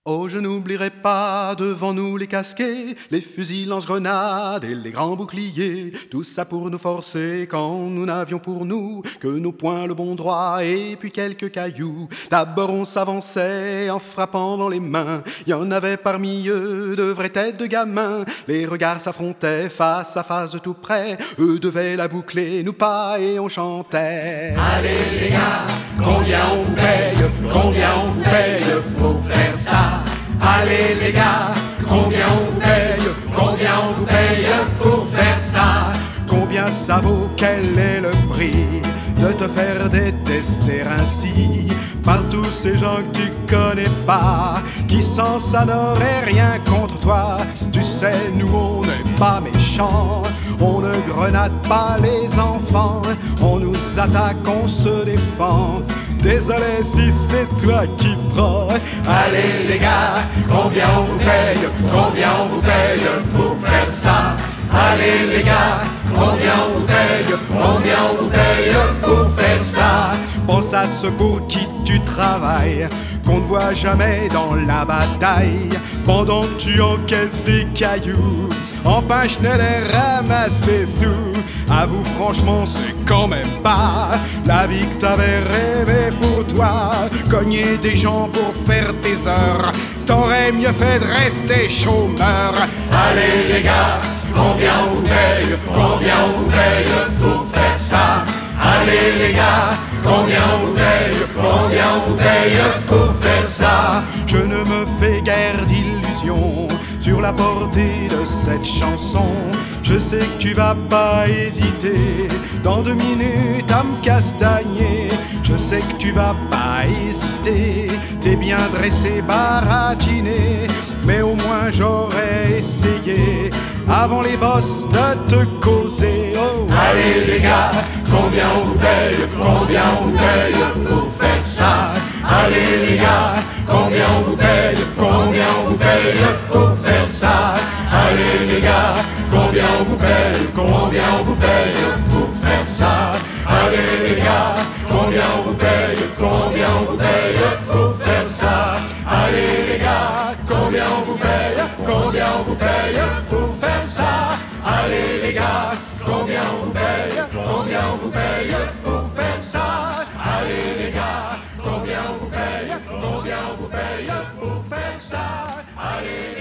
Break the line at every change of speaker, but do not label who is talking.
Oh, je n'oublierai pas devant nous les casquets, les fusils lance-grenades et les grands boucliers. Tout ça pour nous forcer quand nous n'avions pour nous que nos poings le bon droit et puis quelques cailloux. D'abord on s'avançait en frappant dans les mains. Il y en avait parmi eux de vraies têtes de gamins. Les regards s'affrontaient face à face de tout près. Eux devaient la boucler, nous pas, et on chantait.
Allez les gars, combien on vous paye, combien on vous paye pour faire ça? Allez les gars, combien on vous paye, combien on vous paye pour faire ça?
Combien ça vaut, quel est le prix de te faire détester ainsi par tous ces gens que tu connais pas, qui sans ça n'auraient rien contre toi? Tu sais, nous on n'est pas méchants, on ne grenade pas les enfants, on nous attaque, on se défend. Désolé si c'est toi qui prends.
Allez les gars, combien on vous paye, combien on vous paye pour faire ça? Allez les gars, combien on vous paye, combien on vous paye pour faire ça?
Pense à ceux pour qui tu travailles, qu'on ne voit jamais dans la bataille. Pendant que tu encaisses des cailloux, en pince-nez les ramasse des sous. Avoue franchement, c'est quand même pas la vie que t'avais rêvé pour toi. Cogner des gens pour faire tes heures, t'aurais mieux fait de rester chômeur.
Allez les gars, combien on vous paye, combien on vous paye pour faire ça? Allez les gars, combien on vous paye, combien on vous paye pour faire ça?
Je ne me fais guère d'illusions sur la portée de cette chanson. Je sais que tu vas pas hésiter dans 2 minutes à me castagner. Je sais que tu vas pas hésiter, t'es bien dressé, baratiné. Mais au moins j'aurais essayé avant les boss de te causer. Oh.
Allez les gars, combien on vous paye, combien on vous paye pour faire ça? Allez les gars, combien on vous paye, combien on vous paye pour faire ça? Allez les gars, combien on vous paye, combien on vous paye pour faire ça? Allez les gars, combien on vous paye, combien on vous paye pour faire ça? Allez les gars, combien on vous paye, combien on vous paye pour faire ça? Allez les gars, combien on vous paye, combien on vous paye pour faire ça? Allez les gars, combien on vous paye, combien on vous paye pour faire ça? Allez